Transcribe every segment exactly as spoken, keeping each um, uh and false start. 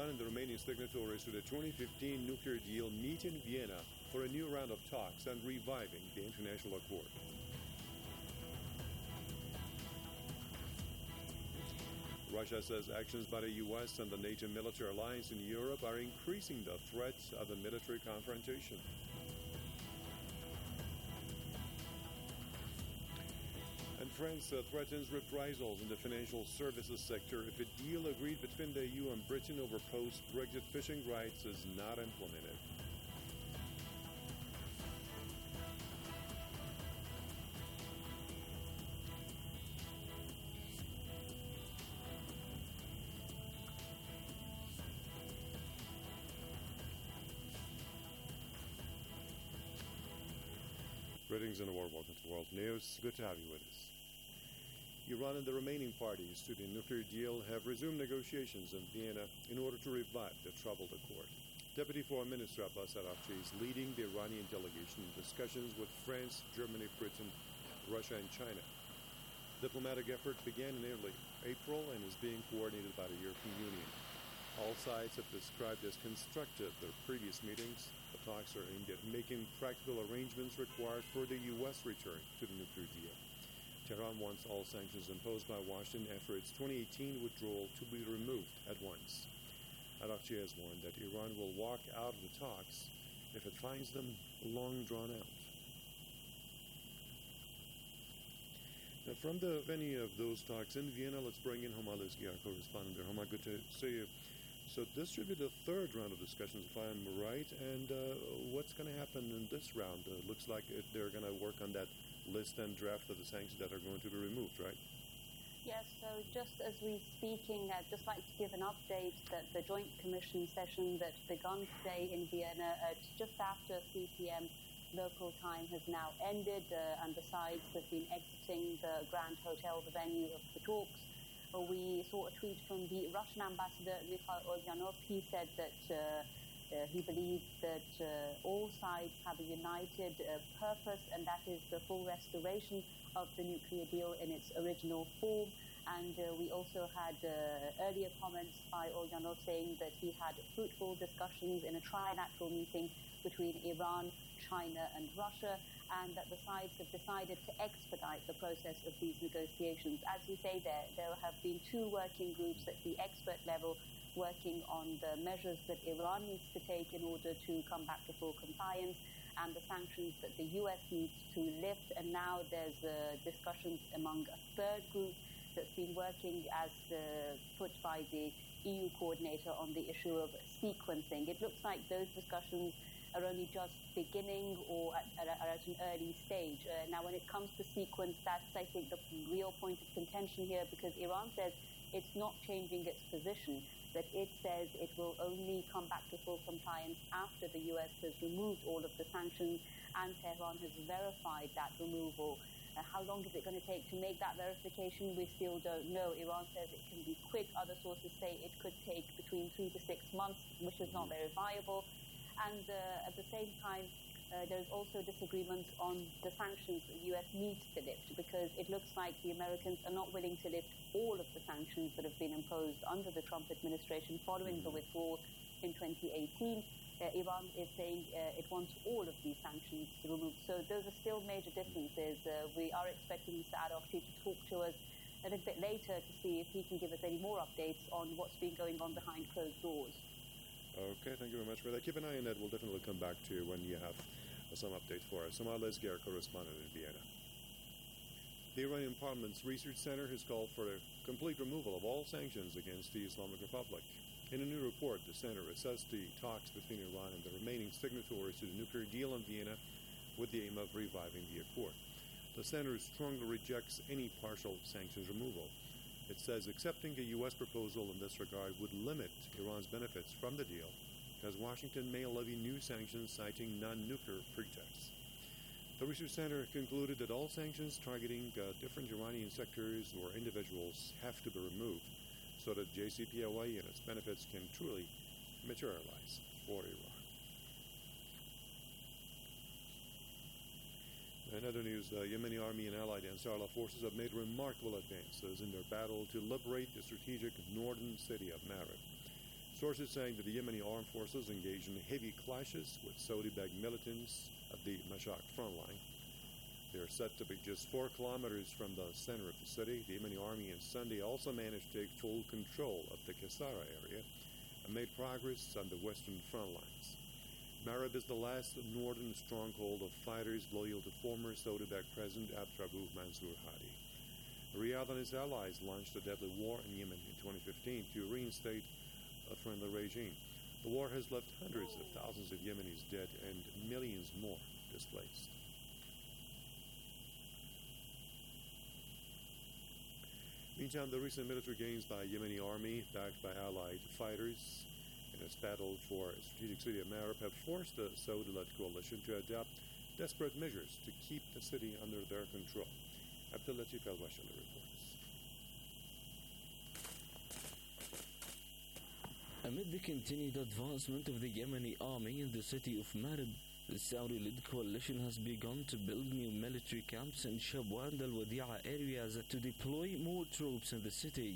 Iran and the remaining signatories to the twenty fifteen nuclear deal meet in Vienna for a new round of talks and reviving the international accord. Russia says actions by the U S and the NATO military alliance in Europe are increasing the threat of a military confrontation. And France uh, threatens reprisals in the financial services sector if a deal agreed between the E U and Britain over post-Brexit fishing rights is not implemented. Greetings in the world. Welcome to World News. Good to have you with us. Iran and the remaining parties to the nuclear deal have resumed negotiations in Vienna in order to revive the troubled accord. Deputy Foreign Minister Abbas Araghchi is leading the Iranian delegation in discussions with France, Germany, Britain, Russia, and China. Diplomatic effort began in early April and is being coordinated by the European Union. All sides have described as constructive their previous meetings. The talks are aimed at making practical arrangements required for the U S return to the nuclear deal. Tehran wants all sanctions imposed by Washington after its twenty eighteen withdrawal to be removed at once. Araghchi has warned that Iran will walk out of the talks if it finds them long drawn out. Now, from the venue of those talks in Vienna, let's bring in Homa Lizgi, our correspondent there. Homa, good to see you. So this should be the third round of discussions, if I'm right. And uh, what's going to happen in this round? Uh, looks like it, they're going to work on that list and draft of the sanctions that are going to be removed, right? Yes, so just as we're speaking, I'd just like to give an update that the Joint Commission session that began today in Vienna at just after three p.m. local time has now ended, uh, and the sides have been exiting the Grand Hotel, the venue of the talks. We saw a tweet from the Russian ambassador, Mikhail Olyanov. He said that uh, uh, he believes that uh, all sides have a united uh, purpose, and that is the full restoration of the nuclear deal in its original form. And uh, we also had uh, earlier comments by Olyanov saying that he had fruitful discussions in a trilateral meeting between Iran, China and Russia, and that the sides have decided to expedite the process of these negotiations. As you say there, there have been two working groups at the expert level working on the measures that Iran needs to take in order to come back to full compliance and the sanctions that the U S needs to lift. And now there's uh, discussions among a third group that's been working as uh, put by the E U coordinator on the issue of sequencing. It looks like those discussions are only just beginning or at, at, at an early stage. Uh, now, when it comes to sequence, that's, I think, the real point of contention here, because Iran says it's not changing its position, that it says it will only come back to full compliance after the U S has removed all of the sanctions, and Tehran has verified that removal. Uh, how long is it going to take to make that verification? We still don't know. Iran says it can be quick. Other sources say it could take between three to six months, which is not very viable. And uh, at the same time, uh, there's also disagreement on the sanctions the U S needs to lift, because it looks like the Americans are not willing to lift all of the sanctions that have been imposed under the Trump administration following mm-hmm. the withdrawal in twenty eighteen. Uh, Iran is saying uh, it wants all of these sanctions removed. So those are still major differences. Uh, we are expecting Mister Araghchi to talk to us a little bit later to see if he can give us any more updates on what's been going on behind closed doors. Okay, thank you very much for that. Keep an eye on that. We'll definitely come back to you when you have uh, some updates for us. Homa Lizgi, our correspondent in Vienna. The Iranian Parliament's Research Center has called for a complete removal of all sanctions against the Islamic Republic. In a new report, the center assessed the talks between Iran and the remaining signatories to the nuclear deal in Vienna with the aim of reviving the accord. The center strongly rejects any partial sanctions removal. It says accepting a U S proposal in this regard would limit Iran's benefits from the deal, as Washington may levy new sanctions citing non-nuclear pretexts. The Research Center concluded that all sanctions targeting uh, different Iranian sectors or individuals have to be removed so that J C P O A and its benefits can truly materialize for Iran. In other news, the Yemeni army and allied Ansarullah forces have made remarkable advances in their battle to liberate the strategic northern city of Marib. Sources saying that the Yemeni armed forces engaged in heavy clashes with Saudi-backed militants at the Mashhad front line. They are said to be just four kilometers from the center of the city. The Yemeni army on Sunday also managed to take full control of the Kassara area and made progress on the western front lines. Marib is the last northern stronghold of fighters loyal to former Saudi-backed President Abdrabbuh Mansour Hadi. Riyadh and his allies launched a deadly war in Yemen in twenty fifteen to reinstate a friendly regime. The war has left hundreds of thousands of Yemenis dead and millions more displaced. Meantime, the recent military gains by Yemeni army, backed by allied fighters, in its battle for a strategic city of Marib, have forced the Saudi-led coalition to adopt desperate measures to keep the city under their control. Abdulatif Al-Washali reports. Amid the continued advancement of the Yemeni army in the city of Marib, the Saudi-led coalition has begun to build new military camps in Shabwa and Al-Wadi'a areas to deploy more troops in the city.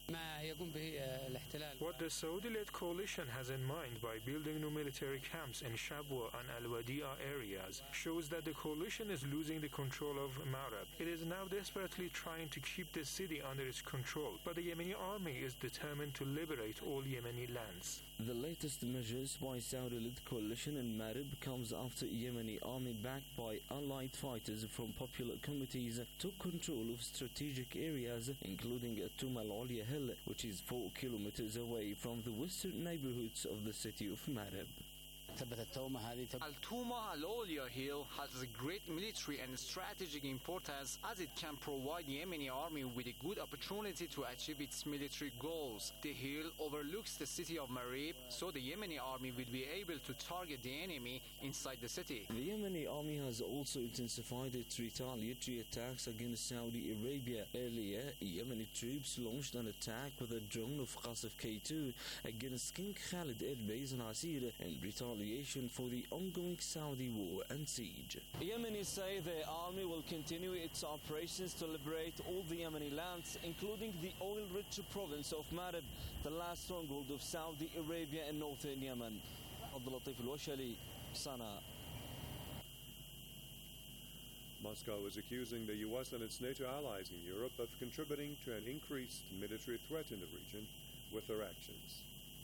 What the Saudi-led coalition has in mind by building new military camps in Shabwa and Al-Wadi'a areas shows that the coalition is losing the control of Marib. It is now desperately trying to keep the city under its control, but the Yemeni army is determined to liberate all Yemeni lands. The latest measures by Saudi-led coalition in Marib comes after Yemeni army backed by allied fighters from popular committees took control of strategic areas including Tuma Al-Ulya Hill, which is four kilometers away from the western neighborhoods of the city of Marib. Al-Tuma Al-Ulya Hill has a great military and strategic importance as it can provide the Yemeni army with a good opportunity to achieve its military goals. The hill overlooks the city of Marib, so the Yemeni army will be able to target the enemy inside the city. The Yemeni army has also intensified its retaliatory attacks against Saudi Arabia. Earlier, Yemeni troops launched an attack with a drone of Qasif K two against King Khalid Air Base in Asir in retaliation for the ongoing Saudi war and siege. Yemenis say the army will continue its operations to liberate all the Yemeni lands, including the oil-rich province of Marib, the last stronghold of Saudi Arabia in northern Yemen. Abdulatif Al-Washali, Sana'a. Moscow is accusing the U S and its NATO allies in Europe of contributing to an increased military threat in the region with their actions.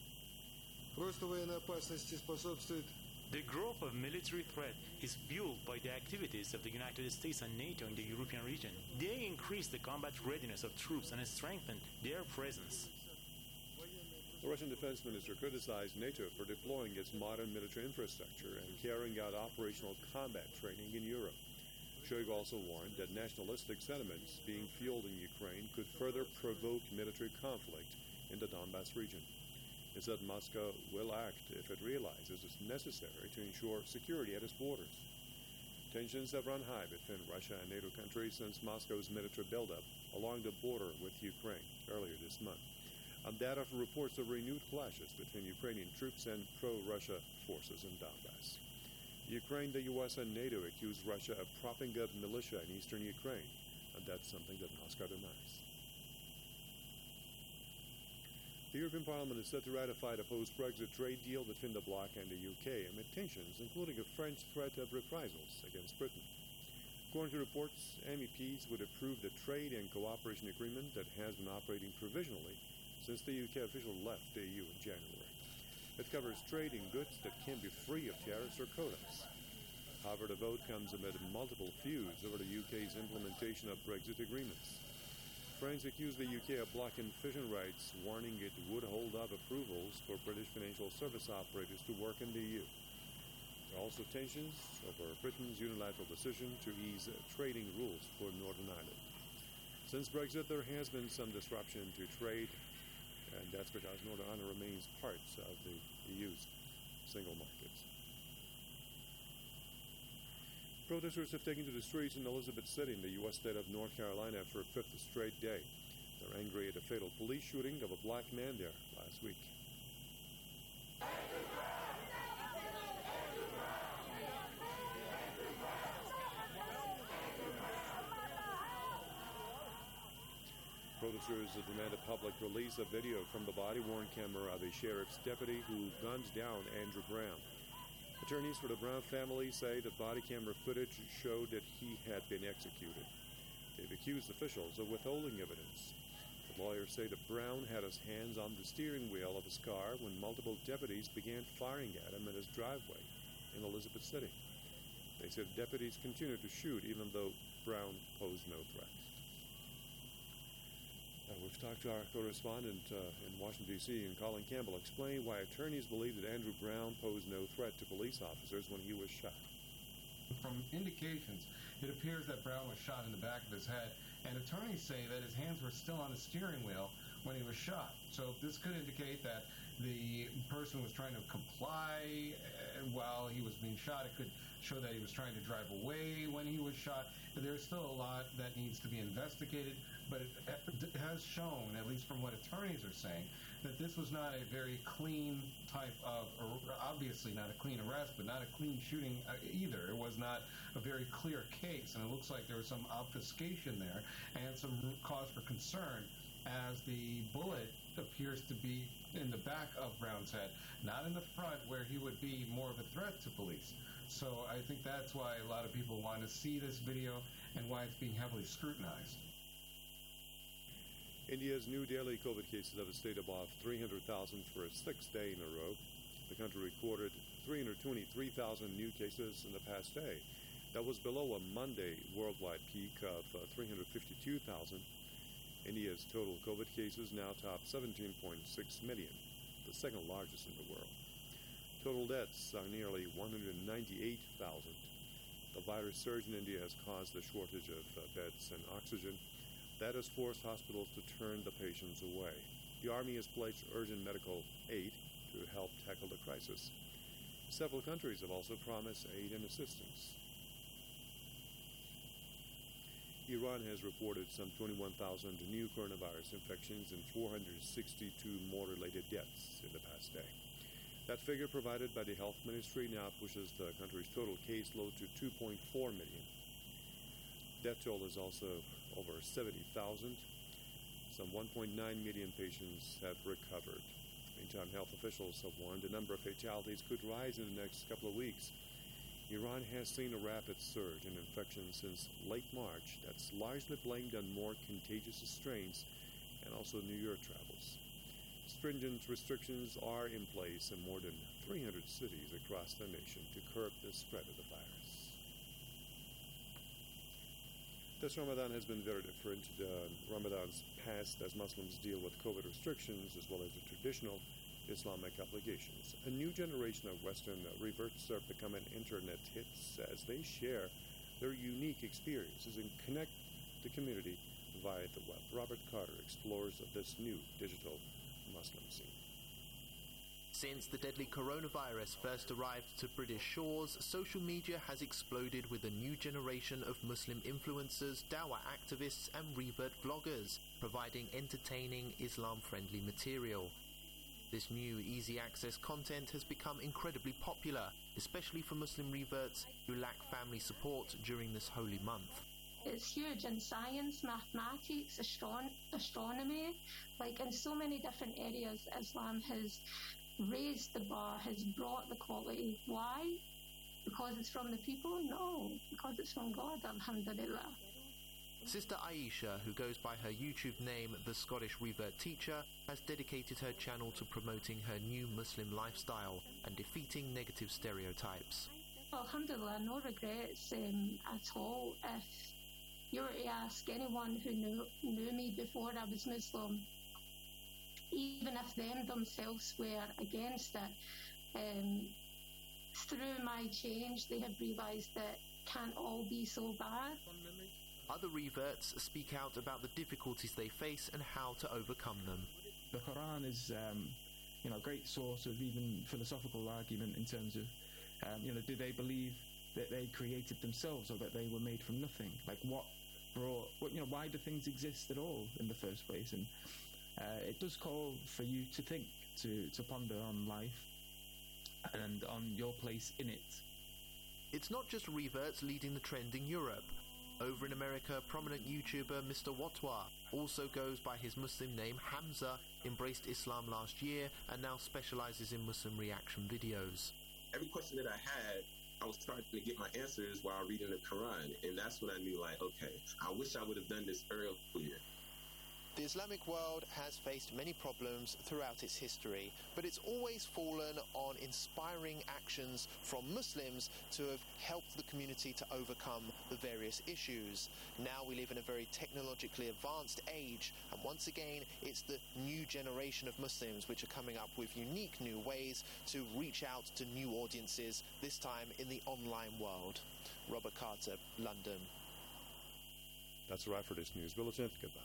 The growth of military threat is fueled by the activities of the United States and NATO in the European region. They increase the combat readiness of troops and strengthen their presence. The Russian defense minister criticized NATO for deploying its modern military infrastructure and carrying out operational combat training in Europe. Shoigu also warned that nationalistic sentiments being fueled in Ukraine could further provoke military conflict in the Donbass region. He said Moscow will act if it realizes it's necessary to ensure security at its borders. Tensions have run high between Russia and NATO countries since Moscow's military buildup along the border with Ukraine earlier this month, on data from reports of renewed clashes between Ukrainian troops and pro-Russia forces in Donbass. Ukraine, the U S, and NATO accuse Russia of propping up militia in eastern Ukraine, and that's something that Moscow denies. The European Parliament is set to ratify the post-Brexit trade deal between the bloc and the U K amid tensions, including a French threat of reprisals against Britain. According to reports, M E Ps would approve the trade and cooperation agreement that has been operating provisionally since the U K officially left the E U in January. It covers trade in goods that can be free of tariffs or quotas. However, the vote comes amid multiple feuds over the U K's implementation of Brexit agreements. France accused the U K of blocking fishing rights, warning it would hold up approvals for British financial service operators to work in the E U. There are also tensions over Britain's unilateral decision to ease trading rules for Northern Ireland. Since Brexit, there has been some disruption to trade, and that's because Northern Ireland remains part of the E U's single market. Protesters have taken to the streets in Elizabeth City in the U S state of North Carolina for a fifth straight day. They're angry at a fatal police shooting of a black man there last week. Protesters have demanded public release of video from the body-worn camera of a sheriff's deputy who gunned down Andrew Brown. Attorneys for the Brown family say that body camera footage showed that he had been executed. They've accused officials of withholding evidence. The lawyers say that Brown had his hands on the steering wheel of his car when multiple deputies began firing at him in his driveway in Elizabeth City. They said deputies continued to shoot even though Brown posed no threat. Uh, we've talked to our correspondent uh, in Washington, D C, and Colin Campbell explained why attorneys believe that Andrew Brown posed no threat to police officers when he was shot. From indications, it appears that Brown was shot in the back of his head, and attorneys say that his hands were still on the steering wheel when he was shot. So this could indicate that the person was trying to comply uh, while he was being shot. It could show that he was trying to drive away when he was shot. There's still a lot that needs to be investigated, but it, it has shown, at least from what attorneys are saying, that this was not a very clean type of, obviously not a clean arrest, but not a clean shooting either. It was not a very clear case, and it looks like there was some obfuscation there and some cause for concern, as the bullet appears to be in the back of Brown's head, not in the front where he would be more of a threat to police. So I think that's why a lot of people want to see this video and why it's being heavily scrutinized. India's new daily COVID cases have stayed above three hundred thousand for a sixth day in a row. The country recorded three hundred twenty-three thousand new cases in the past day. That was below a Monday worldwide peak of uh, three hundred fifty-two thousand. India's total COVID cases now top seventeen point six million, the second largest in the world. Total deaths are nearly one hundred ninety-eight thousand. The virus surge in India has caused a shortage of uh, beds and oxygen. That has forced hospitals to turn the patients away. The Army has pledged urgent medical aid to help tackle the crisis. Several countries have also promised aid and assistance. Iran has reported some twenty-one thousand new coronavirus infections and four hundred sixty-two more related deaths in the past day. That figure provided by the Health Ministry now pushes the country's total caseload to two point four million. Death toll is also over seventy thousand. Some one point nine million patients have recovered. Meantime, health officials have warned the number of fatalities could rise in the next couple of weeks. Iran has seen a rapid surge in infections since late March that's largely blamed on more contagious strains and also New Year travels. Stringent restrictions are in place in more than three hundred cities across the nation to curb the spread of the virus. This Ramadan has been very different. Uh, Ramadan's passed as Muslims deal with COVID restrictions as well as the traditional Islamic obligations. A new generation of Western reverts are becoming internet hits as they share their unique experiences and connect the community via the web. Robert Carter explores this new digital Muslim scene. Since the deadly coronavirus first arrived to British shores, social media has exploded with a new generation of Muslim influencers, dawah activists and revert vloggers, providing entertaining Islam-friendly material. This new easy-access content has become incredibly popular, especially for Muslim reverts who lack family support during this holy month. It's huge in science, mathematics, astron- astronomy, like in so many different areas. Islam has raised the bar, has brought the quality. Why? Because it's from the people? No, because it's from God, alhamdulillah. Sister Aisha, who goes by her YouTube name The Scottish Revert Teacher, has dedicated her channel to promoting her new Muslim lifestyle and defeating negative stereotypes. Alhamdulillah, no regrets um, at all. If you were to ask anyone who knew, knew me before I was Muslim, even if them themselves were against it, um, through my change they have realised that it can't all be so bad. Other reverts speak out about the difficulties they face and how to overcome them. The Quran is, um, you know, a great source of even philosophical argument in terms of, um, you know, do they believe that they created themselves or that they were made from nothing? Like, what brought, what, you know, why do things exist at all in the first place? And uh, it does call for you to think, to, to ponder on life and on your place in it. It's not just reverts leading the trend in Europe. Over in America, prominent YouTuber Mister Watwa, also goes by his Muslim name Hamza, embraced Islam last year and now specializes in Muslim reaction videos. Every question that I had, I was starting to get my answers while reading the Quran, and that's when I knew, like, okay, I wish I would have done this earlier. The Islamic world has faced many problems throughout its history, but it's always fallen on inspiring actions from Muslims to have helped the community to overcome the various issues. Now we live in a very technologically advanced age, and once again, it's the new generation of Muslims which are coming up with unique new ways to reach out to new audiences, this time in the online world. Robert Carter, London. That's a wrap for this news bulletin. Goodbye.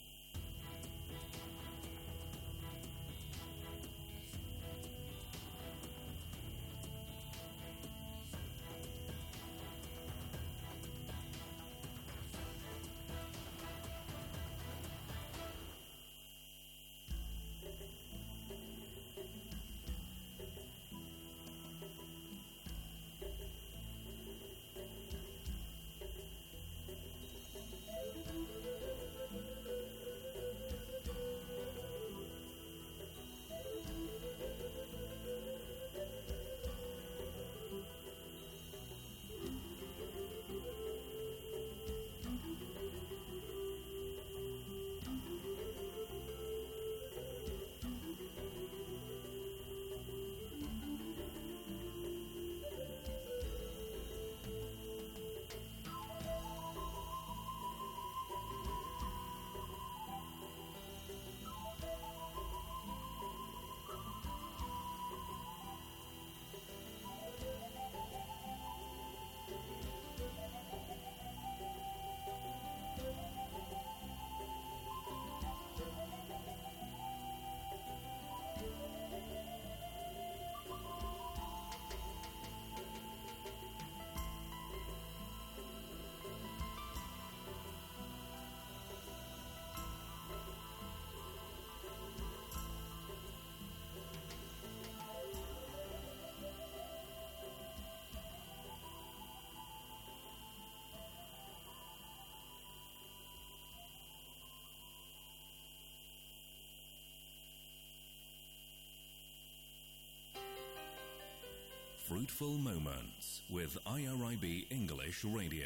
Fruitful Moments with I R I B English Radio.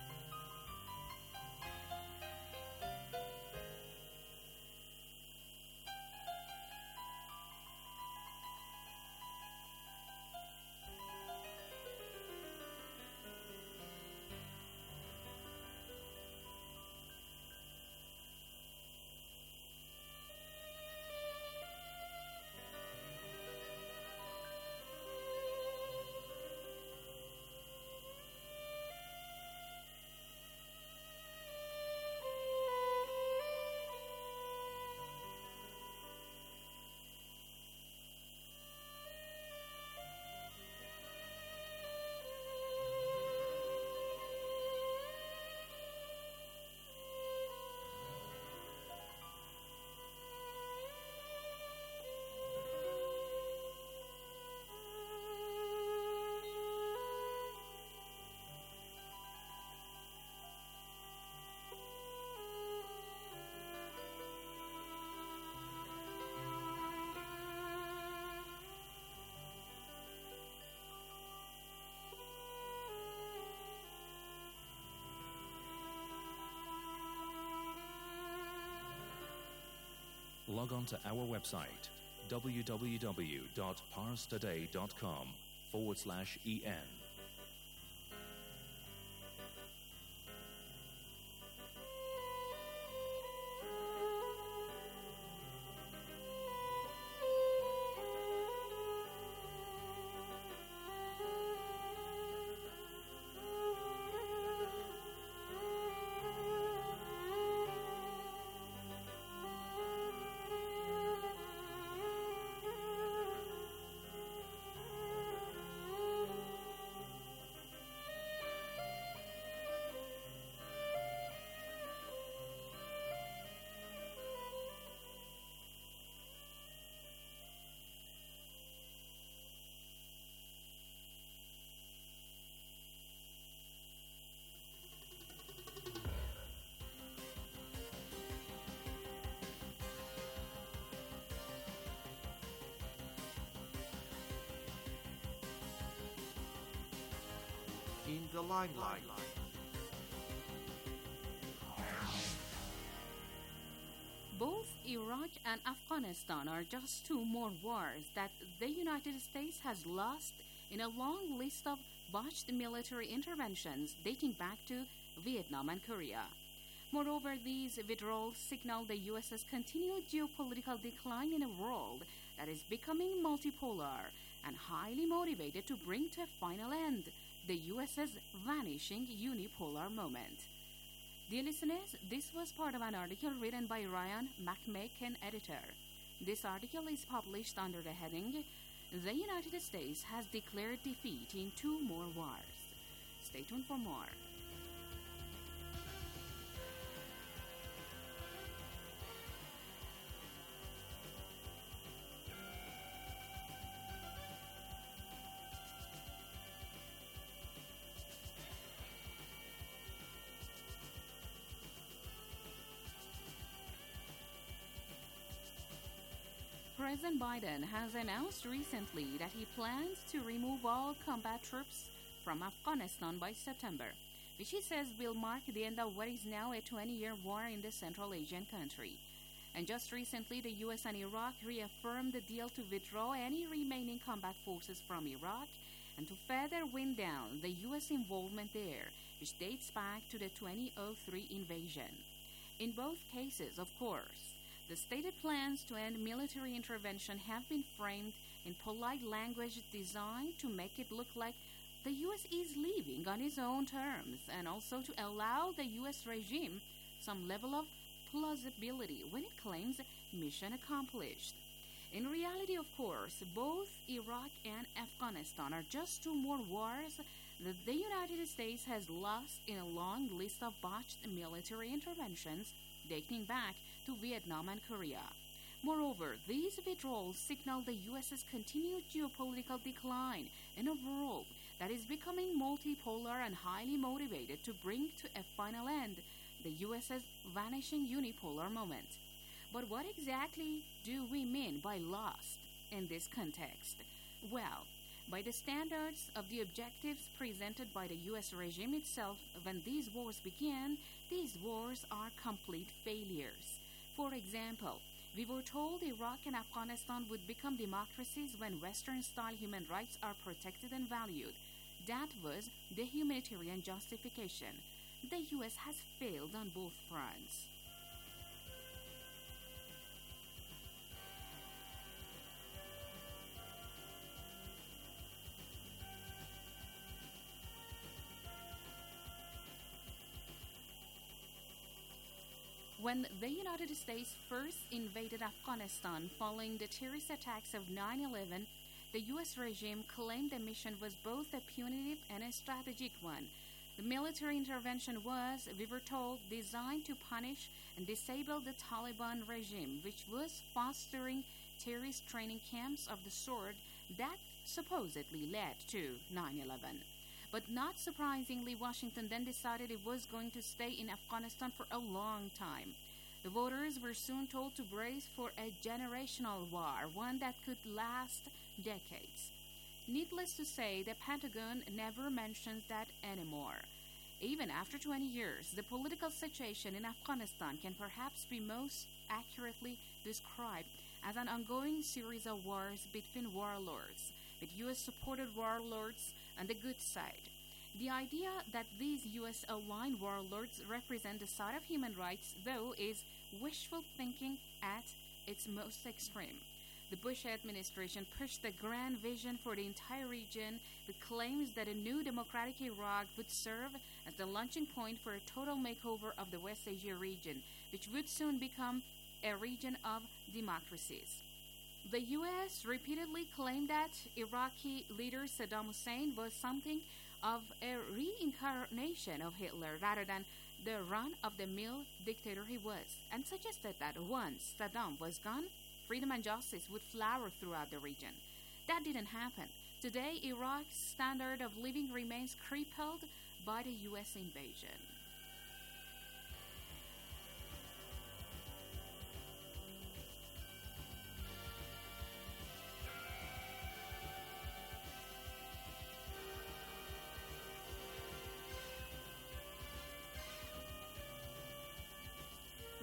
Log on to our website, www.parstoday.com forward slash en. the limelight. Both Iraq and Afghanistan are just two more wars that the United States has lost in a long list of botched military interventions dating back to Vietnam and Korea. Moreover, these withdrawals signal the U S's continued geopolitical decline in a world that is becoming multipolar and highly motivated to bring to a final end the U S's vanishing unipolar moment. Dear listeners, this was part of an article written by Ryan McMaken, editor. This article is published under the heading, The United States has declared defeat in two more wars. Stay tuned for more. President Biden has announced recently that he plans to remove all combat troops from Afghanistan by September, which he says will mark the end of what is now a twenty-year war in the Central Asian country. And just recently, the U S and Iraq reaffirmed the deal to withdraw any remaining combat forces from Iraq and to further wind down the U S involvement there, which dates back to the two thousand three invasion. In both cases, of course, the stated plans to end military intervention have been framed in polite language designed to make it look like the U S is leaving on its own terms and also to allow the U S regime some level of plausibility when it claims mission accomplished. In reality, of course, both Iraq and Afghanistan are just two more wars that the United States has lost in a long list of botched military interventions dating back to Vietnam and Korea. Moreover, these withdrawals signal the U S's continued geopolitical decline in a world that is becoming multipolar and highly motivated to bring to a final end the U S's vanishing unipolar moment. But what exactly do we mean by lost in this context? Well, by the standards of the objectives presented by the U S regime itself when these wars began, these wars are complete failures. For example, we were told Iraq and Afghanistan would become democracies when Western-style human rights are protected and valued. That was the humanitarian justification. The U S has failed on both fronts. When the United States first invaded Afghanistan following the terrorist attacks of nine eleven, the U S regime claimed the mission was both a punitive and a strategic one. The military intervention was, we were told, designed to punish and disable the Taliban regime, which was fostering terrorist training camps of the sort that supposedly led to nine eleven. But not surprisingly, Washington then decided it was going to stay in Afghanistan for a long time. The voters were soon told to brace for a generational war, one that could last decades. Needless to say, the Pentagon never mentions that anymore. Even after twenty years, the political situation in Afghanistan can perhaps be most accurately described as an ongoing series of wars between warlords, with U S-supported warlords on the good side. The idea that these U S-aligned warlords represent the side of human rights, though, is wishful thinking at its most extreme. The Bush administration pushed the grand vision for the entire region with claims that a new democratic Iraq would serve as the launching point for a total makeover of the West Asia region, which would soon become a region of democracies. The U S repeatedly claimed that Iraqi leader Saddam Hussein was something of a reincarnation of Hitler rather than the run-of-the-mill dictator he was, and suggested that once Saddam was gone, freedom and justice would flower throughout the region. That didn't happen. Today, Iraq's standard of living remains crippled by the U S invasion.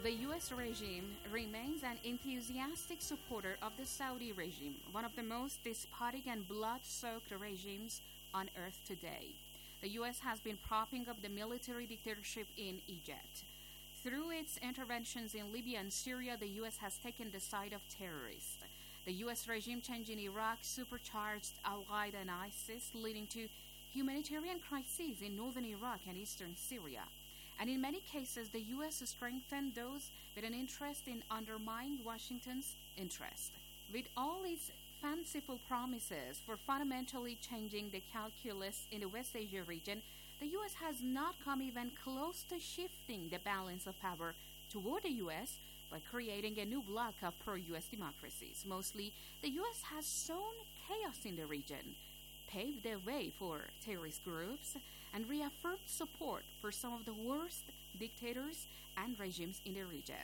The U S regime remains an enthusiastic supporter of the Saudi regime, one of the most despotic and blood-soaked regimes on earth today. The U S has been propping up the military dictatorship in Egypt. Through its interventions in Libya and Syria, the U S has taken the side of terrorists. The U S regime change in Iraq supercharged Al-Qaeda and ISIS, leading to humanitarian crises in northern Iraq and eastern Syria. And in many cases, the U S strengthened those with an interest in undermining Washington's interest. With all its fanciful promises for fundamentally changing the calculus in the West Asia region, the U S has not come even close to shifting the balance of power toward the U S by creating a new bloc of pro-U S democracies. Mostly, the U S has sown chaos in the region, paved the way for terrorist groups, and reaffirmed support for some of the worst dictators and regimes in the region.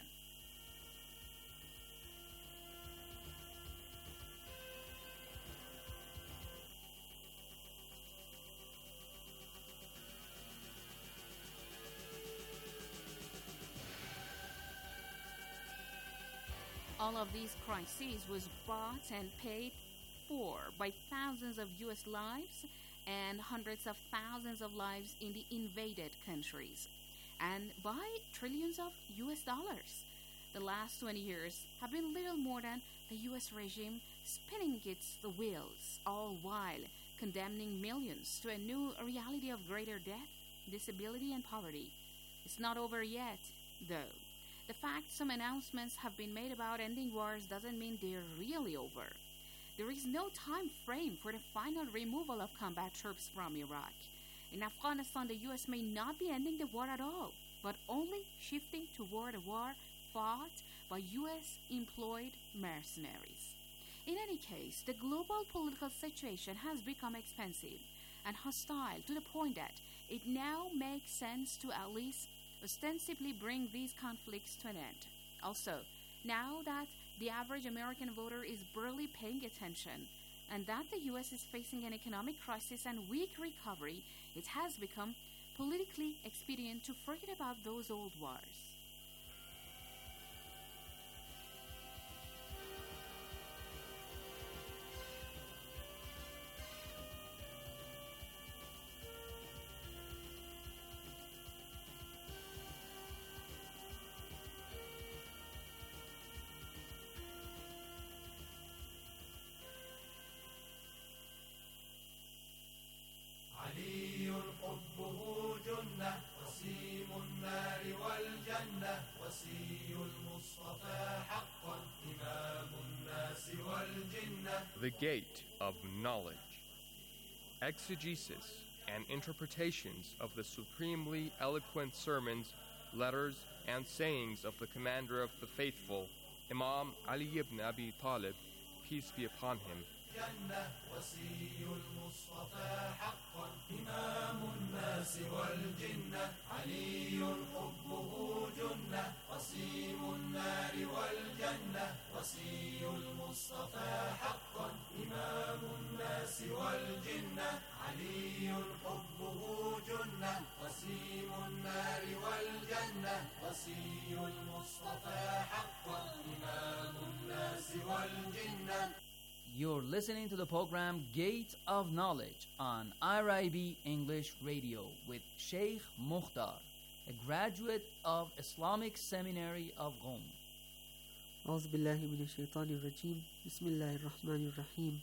All of these crises was bought and paid for by thousands of U S lives and hundreds of thousands of lives in the invaded countries, and by trillions of U S dollars. The last twenty years have been little more than the U S regime spinning its wheels, all while condemning millions to a new reality of greater death, disability, and poverty. It's not over yet, though. The fact some announcements have been made about ending wars doesn't mean they're really over. There is no time frame for the final removal of combat troops from Iraq. In Afghanistan, the U S may not be ending the war at all, but only shifting toward a war fought by U S-employed mercenaries. In any case, the global political situation has become expensive and hostile to the point that it now makes sense to at least ostensibly bring these conflicts to an end. Also, now that the average American voter is barely paying attention and that the U S is facing an economic crisis and weak recovery, it has become politically expedient to forget about those old wars. The Gate of Knowledge. Exegesis and interpretations of the supremely eloquent sermons, letters, and sayings of the Commander of the Faithful, Imam Ali ibn Abi Talib, peace be upon him. You're listening to the program Gate of Knowledge on I R I B English Radio with Sheikh Mukhtar, a graduate of Islamic Seminary of Qom. أعوذ بالله من الشيطان الرجيم بسم الله الرحمن الرحيم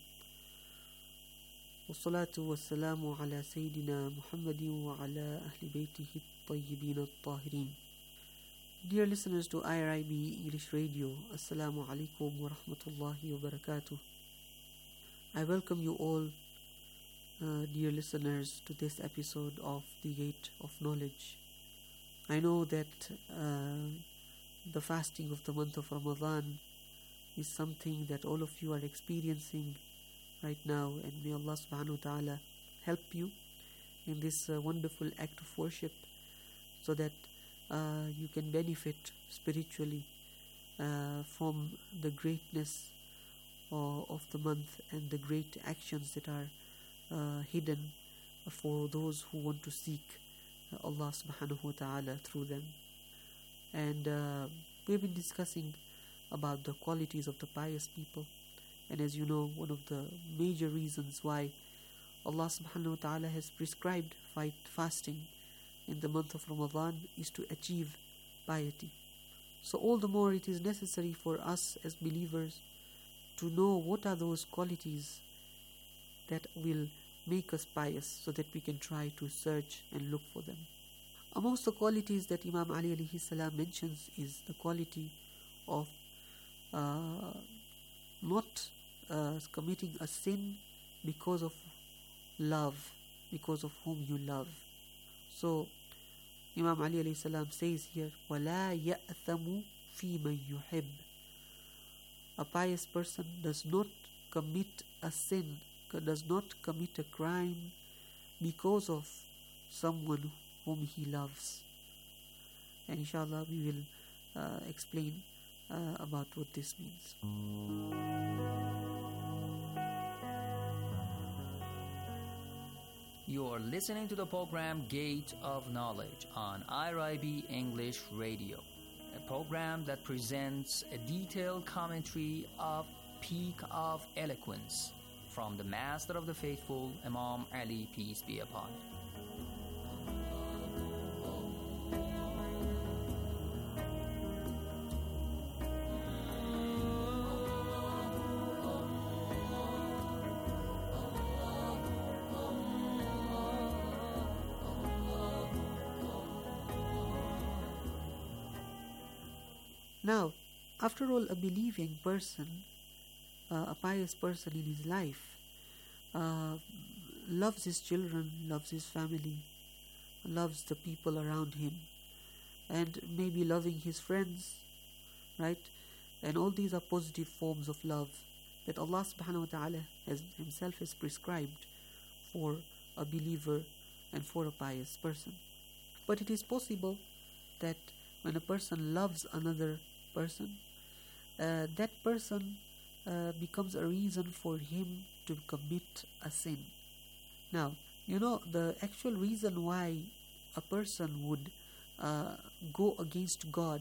والصلاة والسلام على سيدنا محمد وعلى أهل بيته الطيبين الطاهرين. Dear listeners to I R I B English Radio, Assalamu alaikum wa rahmatullahi wa barakatuh. I welcome you all, uh, dear listeners, to this episode of The Gate of Knowledge. I know that uh, the fasting of the month of Ramadan is something that all of you are experiencing right now, and may Allah subhanahu wa ta'ala help you in this uh, wonderful act of worship so that uh, you can benefit spiritually uh, from the greatness uh, of the month and the great actions that are uh, hidden for those who want to seek uh, Allah subhanahu wa ta'ala through them. And uh, we've been discussing about the qualities of the pious people. And as you know, one of the major reasons why Allah subhanahu wa ta'ala has prescribed fight fasting in the month of Ramadan is to achieve piety. So all the more it is necessary for us as believers to know what are those qualities that will make us pious, so that we can try to search and look for them. Amongst the qualities that Imam Ali alayhi salam mentions is the quality of uh, not uh, committing a sin because of love, because of whom you love. So Imam Ali alayhi salam says here, وَلَا يَأْثَمُ فِي مَنْ يُحِبُّ. A pious person does not commit a sin, does not commit a crime because of someone whom he loves. And inshallah we will uh, explain uh, about what this means. You are listening to the program Gate of Knowledge on I R I B English Radio, a program that presents a detailed commentary of Peak of Eloquence from the Master of the Faithful, Imam Ali, peace be upon him. Now, after all, a believing person, uh, a pious person in his life, uh, loves his children, loves his family, loves the people around him, and maybe loving his friends, right? And all these are positive forms of love that Allah subhanahu wa ta'ala has himself has prescribed for a believer and for a pious person. But it is possible that when a person loves another person, uh, that person uh, becomes a reason for him to commit a sin. Now, you know, the actual reason why a person would uh, go against God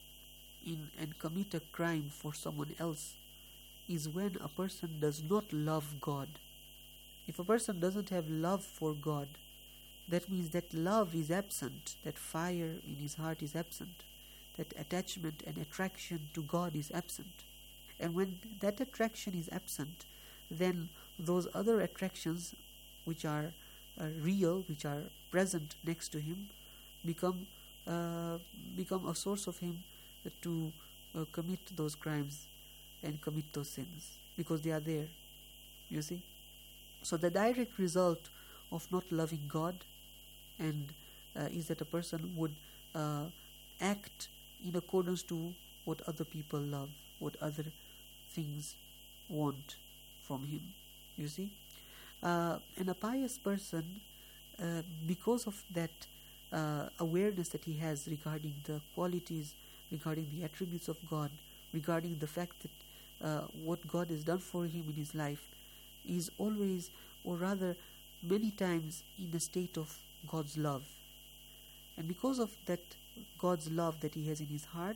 in and commit a crime for someone else is when a person does not love God. If a person doesn't have love for God, that means that love is absent, that fire in his heart is absent, that attachment and attraction to God is absent. And when that attraction is absent, then those other attractions which are uh, real, which are present next to him, become uh, become a source of him to uh, commit those crimes and commit those sins, because they are there, you see. So the direct result of not loving God and uh, is that a person would uh, act in accordance to what other people love, what other things want from him, you see. Uh, and a pious person, uh, because of that uh, awareness that he has regarding the qualities, regarding the attributes of God, regarding the fact that uh, what God has done for him in his life, is always, or rather many times, in a state of God's love. And because of that God's love that he has in his heart,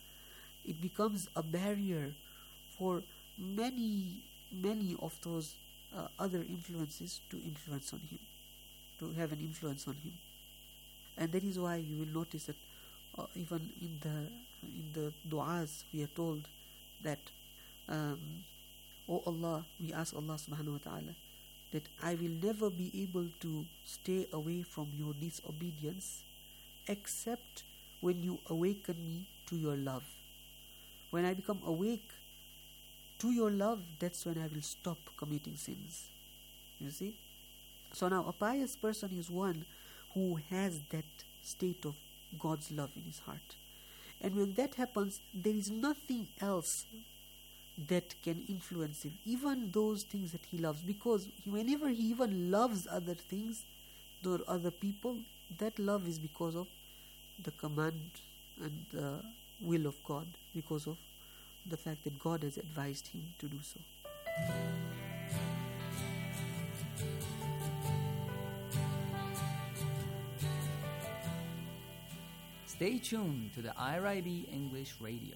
it becomes a barrier for many, many of those uh, other influences to influence on him, to have an influence on him. And that is why you will notice that uh, even in the in the du'as we are told that, um, O Allah, we ask Allah subhanahu wa ta'ala that I will never be able to stay away from your disobedience except when you awaken me to your love. When I become awake to your love, that's when I will stop committing sins. You see? So now a pious person is one who has that state of God's love in his heart. And when that happens, there is nothing else that can influence him, even those things that he loves, because whenever he even loves other things or other people, that love is because of the command and the will of God, because of the fact that God has advised him to do so. Stay Stay tuned to the I R I B English Radio.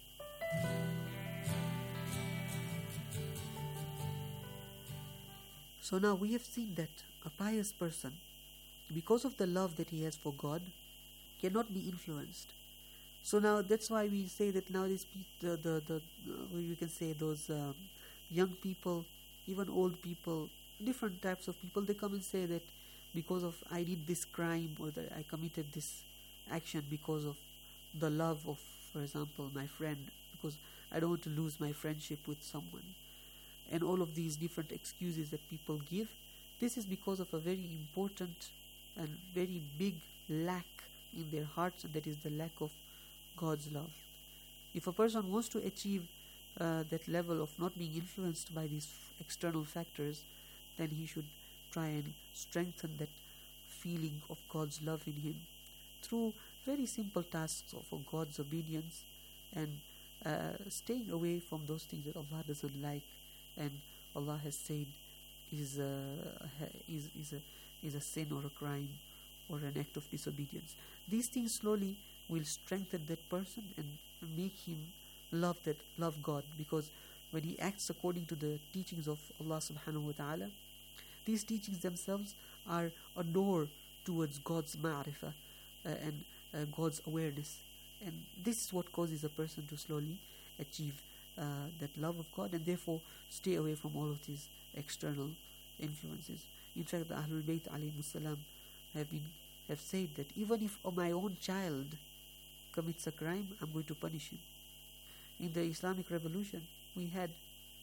So now we have seen that a pious person, because of the love that he has for God, cannot be influenced. So now that's why we say that nowadays the the the uh, you can say those um, young people, even old people, different types of people, they come and say that because of I did this crime or that I committed this action because of the love of, for example, my friend, because I don't want to lose my friendship with someone. And all of these different excuses that people give, this is because of a very important and very big lack in their hearts, and that is the lack of God's love. If a person wants to achieve uh, that level of not being influenced by these f- external factors, then he should try and strengthen that feeling of God's love in him through very simple tasks of, of God's obedience and uh, staying away from those things that Allah doesn't like and Allah has said is a, is, is a, is a sin or a crime or an act of disobedience. These things slowly will strengthen that person and make him love that love God, because when he acts according to the teachings of Allah subhanahu wa ta'ala, these teachings themselves are a door towards God's ma'rifah uh, and uh, God's awareness, and this is what causes a person to slowly achieve uh, that love of God, and therefore stay away from all of these external influences. In fact, the Ahlul Bayt alayhimus salam have been have said that even if my own child commits a crime, I'm going to punish him. In the Islamic Revolution, we had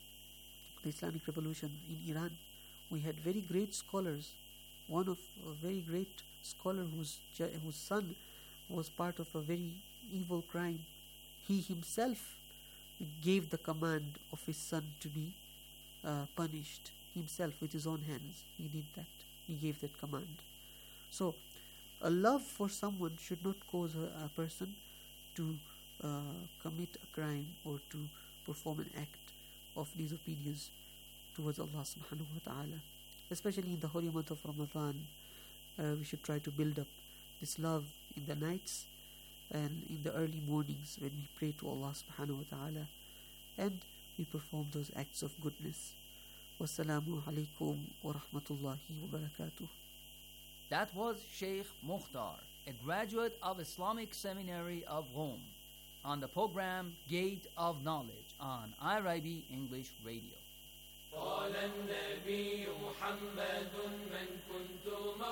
the Islamic Revolution in Iran. We had very great scholars. One of a very great scholar whose whose son was part of a very evil crime. He himself gave the command of his son to be uh, punished himself with his own hands. He did that. He gave that command. So, a love for someone should not cause a, a person to uh, commit a crime or to perform an act of disobedience towards Allah subhanahu wa ta'ala. Especially in the holy month of Ramadan, uh, we should try to build up this love in the nights and in the early mornings when we pray to Allah subhanahu wa ta'ala and we perform those acts of goodness. Wassalamu alaikum wa rahmatullahi wa barakatuh. That was Sheikh Mukhtar, a graduate of Islamic Seminary of Rome, on the program Gate of Knowledge on I R I B English Radio. قال النبي محمد من كنت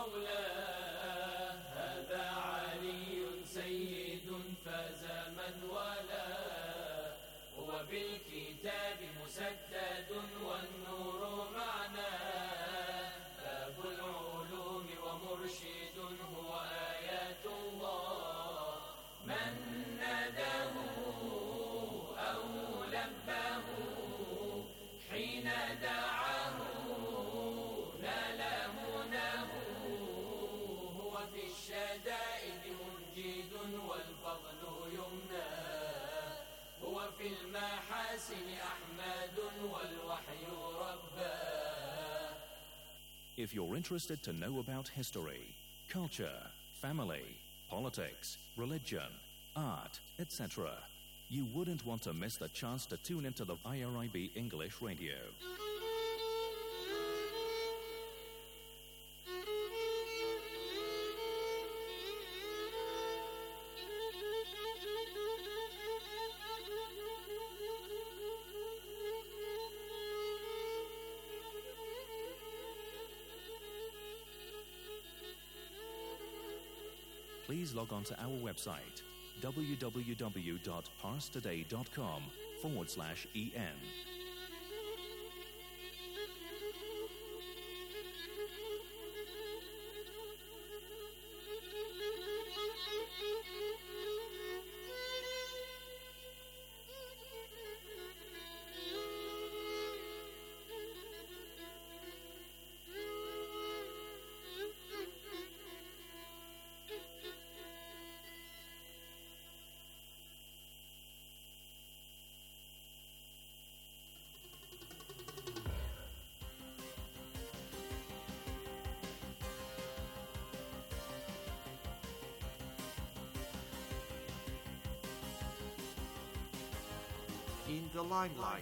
مولاه هذا علي سيد فاز من والاه هو بالكتاب مسدد والنور معناه باب العلوم ومرشد هو آيات الله من ناداه أو لباه حين دعاه نال مناه هو في الشدائد منجد والفضل يمناه هو في المحاسن أحمد والوحي رباه. If you're interested to know about history, culture, family, politics, religion, art, et cetera, you wouldn't want to miss the chance to tune into the I R I B English Radio. Please log on to our website w w w dot pars today dot com forward slash en. in the limelight.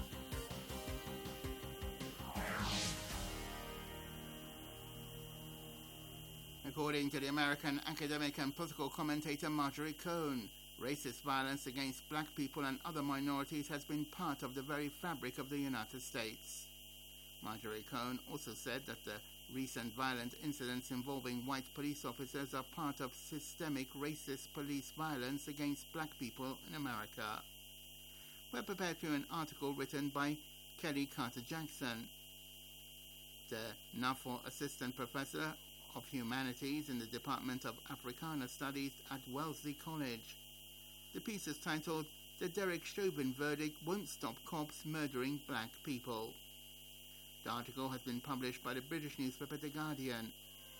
According to the American academic and political commentator Marjorie Cohn, racist violence against black people and other minorities has been part of the very fabric of the United States. Marjorie Cohn also said that the recent violent incidents involving white police officers are part of systemic racist police violence against black people in America. We're prepared for an article written by Kelly Carter-Jackson, the N A F O Assistant Professor of Humanities in the Department of Africana Studies at Wellesley College. The piece is titled, "The Derek Chauvin Verdict Won't Stop Cops Murdering Black People." The article has been published by the British newspaper The Guardian.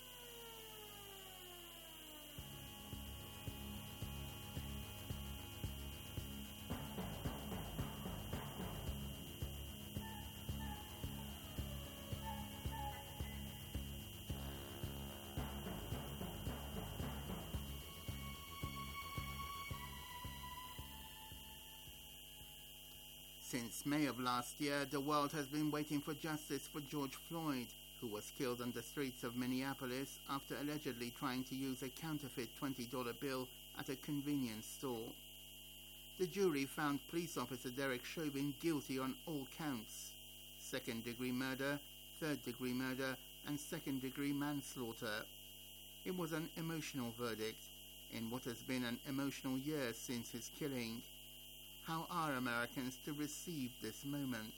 Since May of last year, the world has been waiting for justice for George Floyd, who was killed on the streets of Minneapolis after allegedly trying to use a counterfeit twenty dollar bill at a convenience store. The jury found police officer Derek Chauvin guilty on all counts: second-degree murder, third-degree murder, and second-degree manslaughter. It was an emotional verdict in what has been an emotional year since his killing. How are Americans to receive this moment?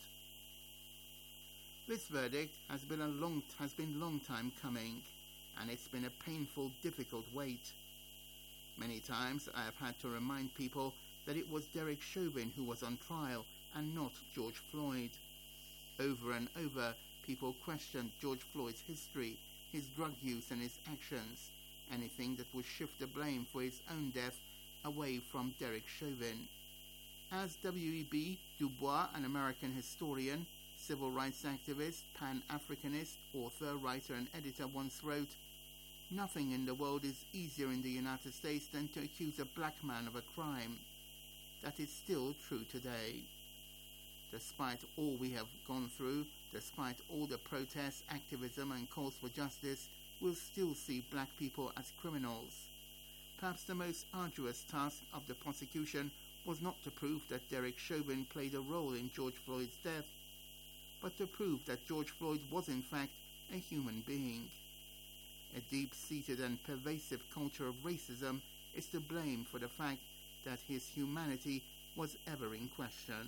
This verdict has been a long has been long time coming, and it's been a painful, difficult wait. Many times I have had to remind people that it was Derek Chauvin who was on trial and not George Floyd. Over and over, people questioned George Floyd's history, his drug use and his actions, anything that would shift the blame for his own death away from Derek Chauvin. As W E B Du Bois, an American historian, civil rights activist, Pan-Africanist, author, writer and editor, once wrote, "Nothing in the world is easier in the United States than to accuse a black man of a crime." That is still true today. Despite all we have gone through, despite all the protests, activism and calls for justice, we'll still see black people as criminals. Perhaps the most arduous task of the prosecution was not to prove that Derek Chauvin played a role in George Floyd's death, but to prove that George Floyd was in fact a human being. A deep-seated and pervasive culture of racism is to blame for the fact that his humanity was ever in question.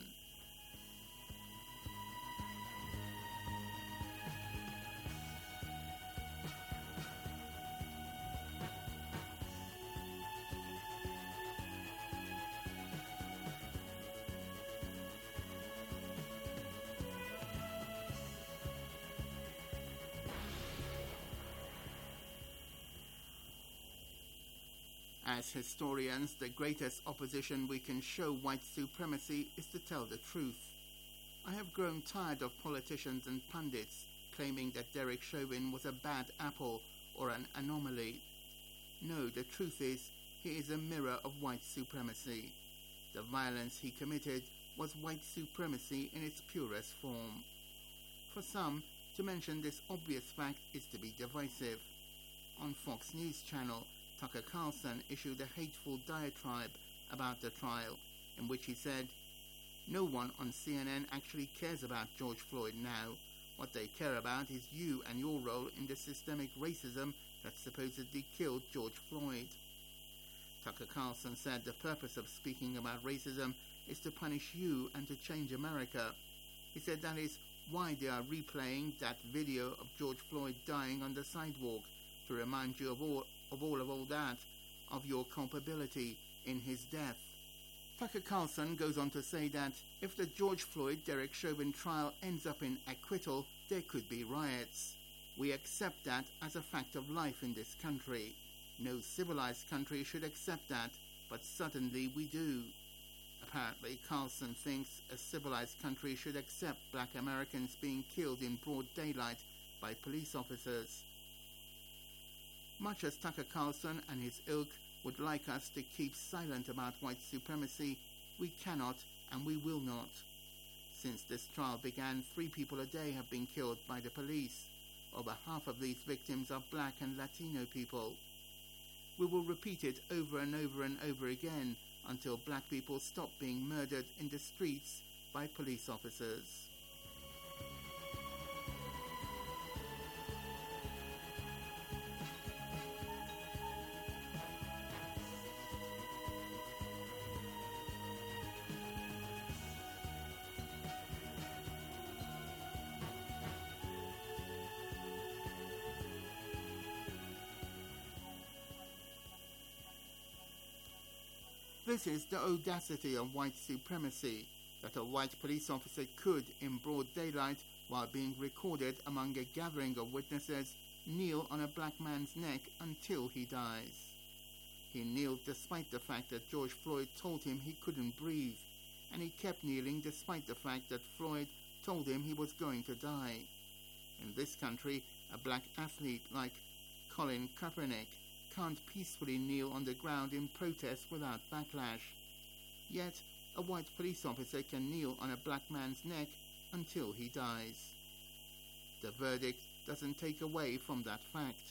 As historians, the greatest opposition we can show white supremacy is to tell the truth. I have grown tired of politicians and pundits claiming that Derek Chauvin was a bad apple or an anomaly. No, the truth is, he is a mirror of white supremacy. The violence he committed was white supremacy in its purest form. For some, to mention this obvious fact is to be divisive. On Fox News Channel, Tucker Carlson issued a hateful diatribe about the trial, in which he said, "No one on C N N actually cares about George Floyd now. What they care about is you and your role in the systemic racism that supposedly killed George Floyd." Tucker Carlson said the purpose of speaking about racism is to punish you and to change America. He said that is why they are replaying that video of George Floyd dying on the sidewalk, to remind you of all of all of all that, of your culpability in his death. Tucker Carlson goes on to say that if the George Floyd Derek Chauvin trial ends up in acquittal, there could be riots. We accept that as a fact of life in this country. No civilized country should accept that, but suddenly we do. Apparently, Carlson thinks a civilized country should accept black Americans being killed in broad daylight by police officers. Much as Tucker Carlson and his ilk would like us to keep silent about white supremacy, we cannot and we will not. Since this trial began, three people a day have been killed by the police. Over half of these victims are black and Latino people. We will repeat it over and over and over again until black people stop being murdered in the streets by police officers. This is the audacity of white supremacy, that a white police officer could, in broad daylight, while being recorded among a gathering of witnesses, kneel on a black man's neck until he dies. He kneeled despite the fact that George Floyd told him he couldn't breathe, and he kept kneeling despite the fact that Floyd told him he was going to die. In this country, a black athlete like Colin Kaepernick can't peacefully kneel on the ground in protest without backlash. Yet, a white police officer can kneel on a black man's neck until he dies. The verdict doesn't take away from that fact.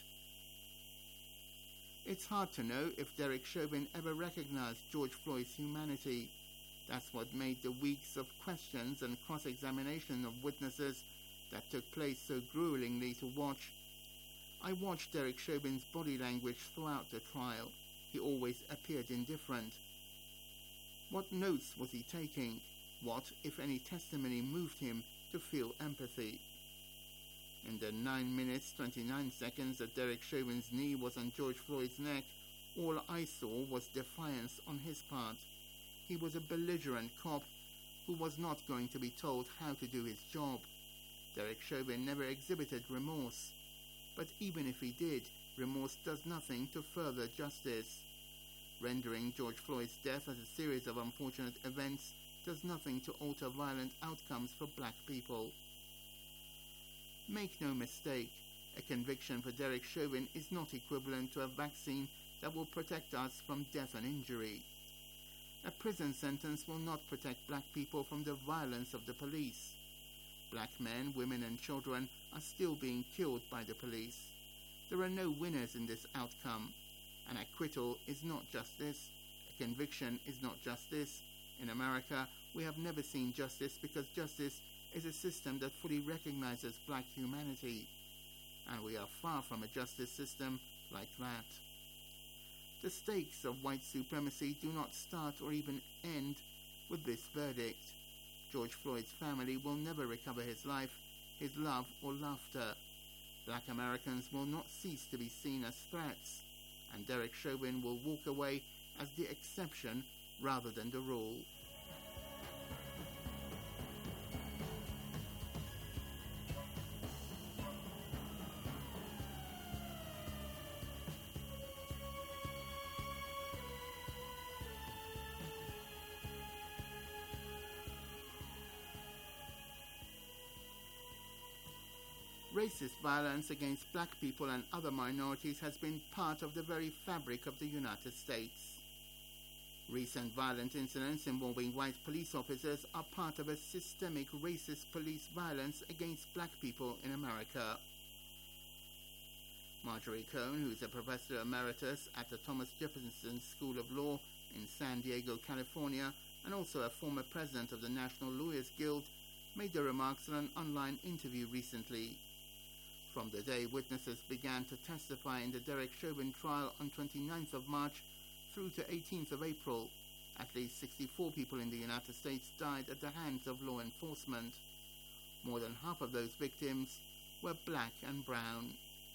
It's hard to know if Derek Chauvin ever recognized George Floyd's humanity. That's what made the weeks of questions and cross-examination of witnesses that took place so gruelingly to watch. I watched Derek Chauvin's body language throughout the trial. He always appeared indifferent. What notes was he taking? What, if any, testimony moved him to feel empathy? In the nine minutes, twenty-nine seconds that Derek Chauvin's knee was on George Floyd's neck, all I saw was defiance on his part. He was a belligerent cop who was not going to be told how to do his job. Derek Chauvin never exhibited remorse. But even if he did, remorse does nothing to further justice. Rendering George Floyd's death as a series of unfortunate events does nothing to alter violent outcomes for black people. Make no mistake, a conviction for Derek Chauvin is not equivalent to a vaccine that will protect us from death and injury. A prison sentence will not protect black people from the violence of the police. Black men, women and children are still being killed by the police. There are no winners in this outcome. An acquittal is not justice. A conviction is not justice. In America, we have never seen justice because justice is a system that fully recognizes black humanity. And we are far from a justice system like that. The stakes of white supremacy do not start or even end with this verdict. George Floyd's family will never recover his life, his love or laughter. Black Americans will not cease to be seen as threats, and Derek Chauvin will walk away as the exception rather than the rule. Racist violence against black people and other minorities has been part of the very fabric of the United States. Recent violent incidents involving white police officers are part of a systemic racist police violence against black people in America. Marjorie Cohn, who is a professor emeritus at the Thomas Jefferson School of Law in San Diego, California, and also a former president of the National Lawyers Guild, made the remarks in an online interview recently. From the day witnesses began to testify in the Derek Chauvin trial on twenty-ninth of March through to eighteenth of April, at least sixty-four people in the United States died at the hands of law enforcement. More than half of those victims were black and brown.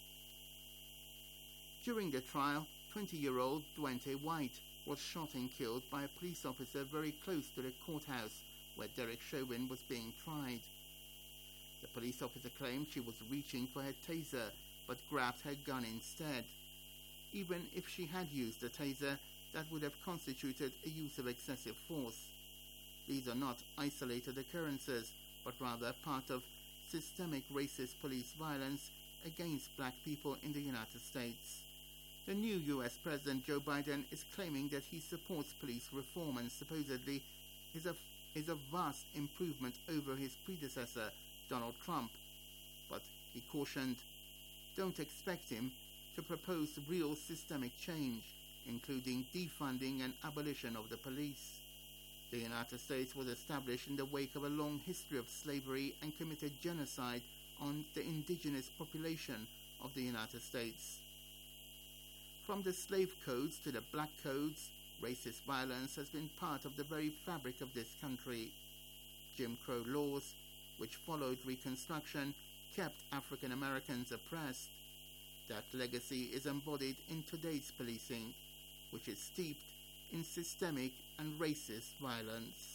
During the trial, twenty-year-old Duante White was shot and killed by a police officer very close to the courthouse where Derek Chauvin was being tried. The police officer claimed she was reaching for her taser, but grabbed her gun instead. Even if she had used a taser, that would have constituted a use of excessive force. These are not isolated occurrences, but rather part of systemic racist police violence against black people in the United States. The new U S President Joe Biden is claiming that he supports police reform and supposedly is a is a vast improvement over his predecessor, Donald Trump. But he cautioned, don't expect him to propose real systemic change, including defunding and abolition of the police. The United States was established in the wake of a long history of slavery and committed genocide on the indigenous population of the United States. From the slave codes to the black codes, racist violence has been part of the very fabric of this country. Jim Crow laws, which followed Reconstruction, kept African Americans oppressed. That legacy is embodied in today's policing, which is steeped in systemic and racist violence.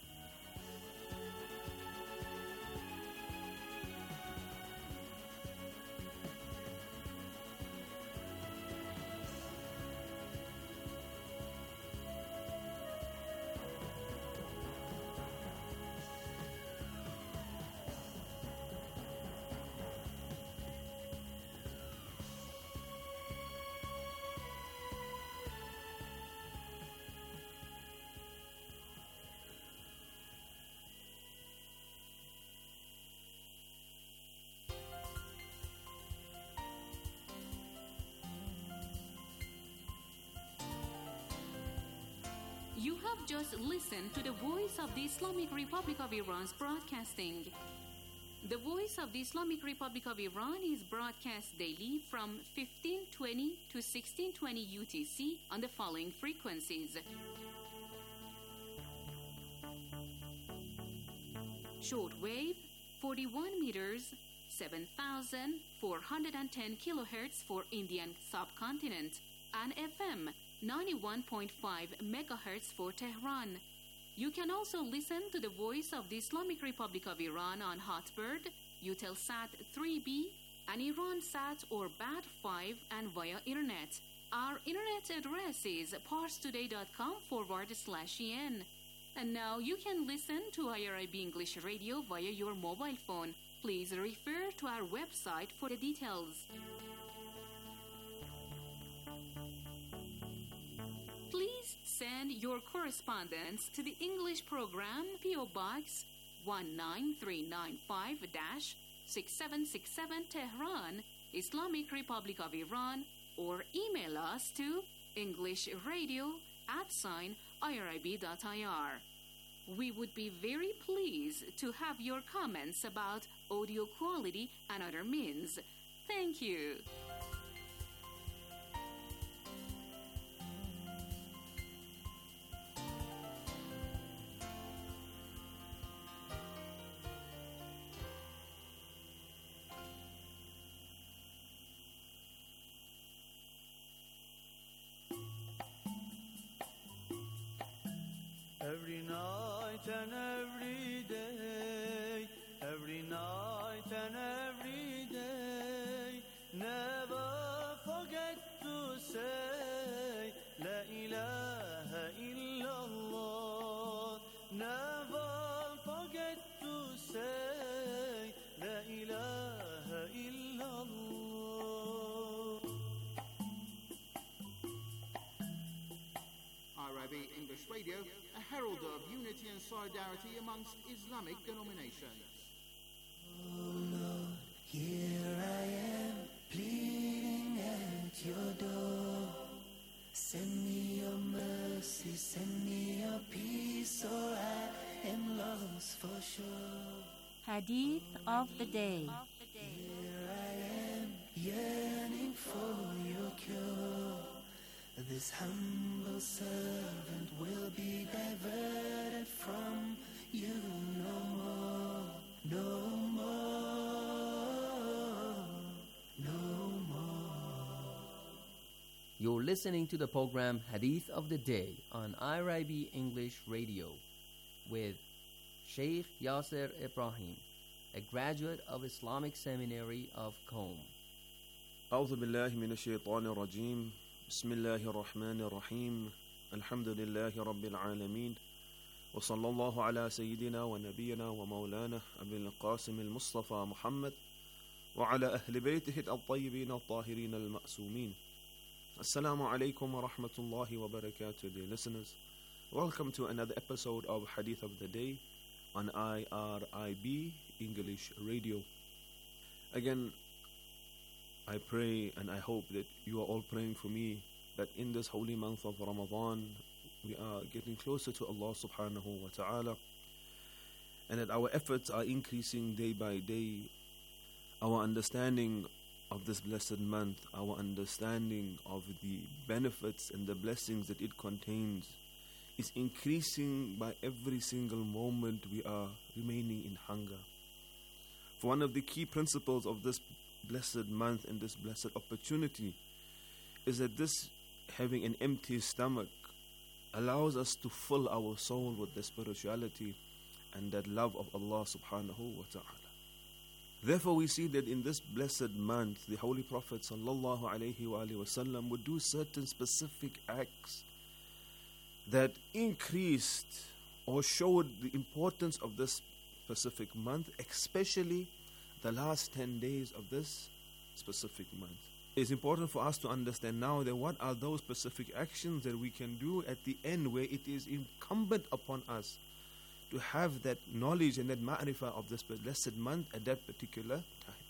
You have just listened to the Voice of the Islamic Republic of Iran's broadcasting. The Voice of the Islamic Republic of Iran is broadcast daily from fifteen twenty to sixteen twenty U T C on the following frequencies. Shortwave, forty-one meters, seven thousand four hundred ten kilohertz for Indian subcontinent, and F M, ninety-one point five megahertz for Tehran. You can also listen to the Voice of the Islamic Republic of Iran on Hotbird, Eutelsat three B, and IranSat or B A D five, and via Internet. Our Internet address is parstoday.com forward slash en. And now you can listen to I R I B English Radio via your mobile phone. Please refer to our website for the details. Please send your correspondence to the English program P O Box one nine three nine five, six seven six seven Tehran, Islamic Republic of Iran, or email us to englishradio at sign irib.ir. We would be very pleased to have your comments about audio quality and other means. Thank you. Every night and every day, every night and every day, never forget to say La ilaha illallah. Never forget to say La ilaha illallah. I R I B English Radio, a herald of unity and solidarity amongst Islamic denominations. Oh Lord, here I am, pleading at your door. Send me your mercy, send me your peace, or I am lost for sure. Hadith of the day. Here I am, yearning for your cure. This humble servant will be diverted from you no more, no more, no more. You're listening to the program Hadith of the Day on I R I B English Radio with Sheikh Yasser Ibrahim, a graduate of Islamic Seminary of Qom. أعوذ بالله من الشيطان الرجيم بسم الله الرحمن الرحيم الحمد لله رب العالمين وصلى الله على سيدنا ونبينا ومولانا أبي القاسم المصطفى محمد وعلى أهل بيته الطيبين الطاهرين المأسومين. Assalamu alaikum wa rahmatullahi wa barakatuh, dear listeners. Welcome to another episode of Hadith of the Day on I R I B English Radio. Again, I pray and I hope that you are all praying for me that in this holy month of Ramadan we are getting closer to Allah subhanahu wa ta'ala, and that our efforts are increasing day by day. Our understanding of this blessed month, our understanding of the benefits and the blessings that it contains is increasing by every single moment we are remaining in hunger. For one of the key principles of this blessed month and this blessed opportunity is that this having an empty stomach allows us to fill our soul with the spirituality and that love of Allah subhanahu wa ta'ala. Therefore we see that in this blessed month the Holy Prophet sallallahu alaihi wasallam would do certain specific acts that increased or showed the importance of this specific month, especially the last ten days of this specific month. It's important for us to understand now that what are those specific actions that we can do at the end, where it is incumbent upon us to have that knowledge and that ma'rifah of this blessed month at that particular time.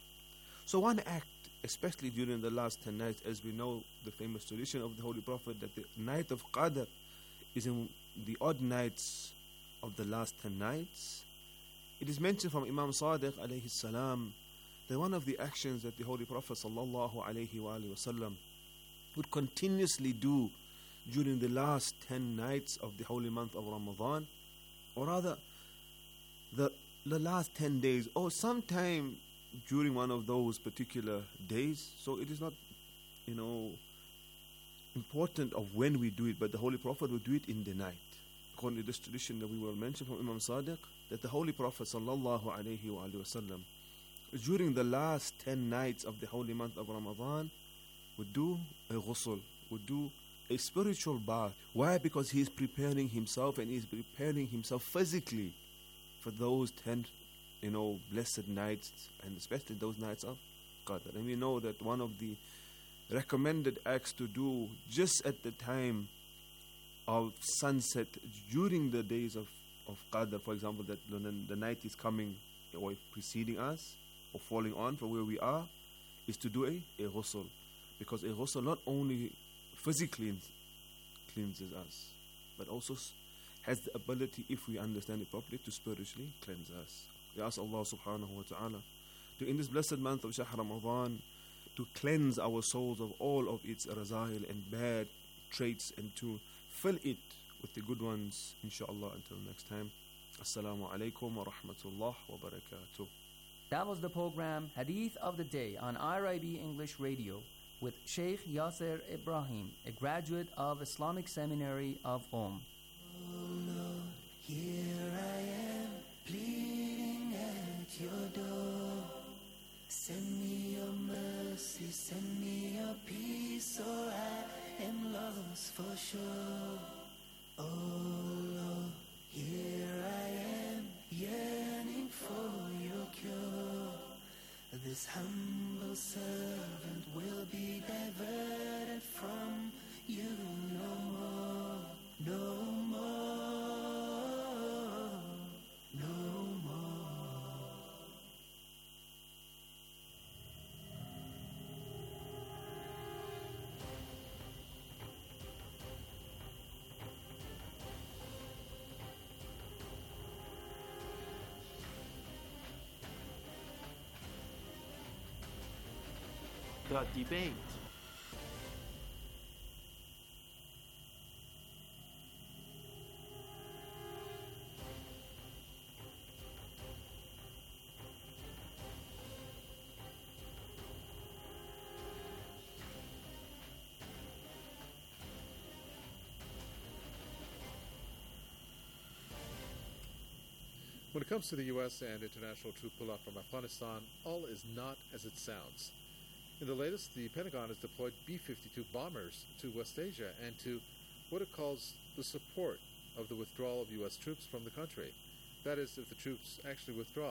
So one act, especially during the last ten nights, as we know the famous tradition of the Holy Prophet that the night of Qadr is in the odd nights of the last ten nights. It is mentioned from Imam Sadiq alayhi salam that one of the actions that the Holy Prophet sallallahu alayhi wa sallam would continuously do during the last ten nights of the holy month of Ramadan, or rather the, the last ten days, or sometime during one of those particular days. So it is not, you know, important of when we do it, but the Holy Prophet would do it in the night. According to this tradition that we will mention from Imam Sadiq, that the Holy Prophet sallallahu alayhi wa sallam during the last ten nights of the holy month of Ramadan would do a ghusl, would do a spiritual bath. Why? Because he is preparing himself, and he is preparing himself physically for those ten, you know, blessed nights, and especially those nights of Qadr. And we know that one of the recommended acts to do just at the time of sunset during the days of, of Qadr, for example, that when the night is coming or preceding us or falling on from where we are, is to do a, a ghusl. Because a ghusl not only physically cleanses us, but also has the ability, if we understand it properly, to spiritually cleanse us. We ask Allah subhanahu wa ta'ala to, in this blessed month of Shahr Ramadan, to cleanse our souls of all of its razail and bad traits, and to fill it with the good ones, inshallah. Until next time, Assalamu alaikum wa rahmatullah wa barakatuh. That was the program Hadith of the Day on I R I B English Radio with Sheikh Yasser Ibrahim, a graduate of Islamic Seminary of Qom. Oh Lord, here I am, pleading at your door. Send me your mercy, send me your peace, or I am lost for sure. Oh Lord, here I am, yearning for your cure. This humble servant will be diverted from you no more, no more, no more. The debate. When it comes to the U S and international troop pull-out from Afghanistan, all is not as it sounds. In the latest, the Pentagon has deployed B fifty-two bombers to West Asia and to what it calls the support of the withdrawal of U S troops from the country. That is, if the troops actually withdraw.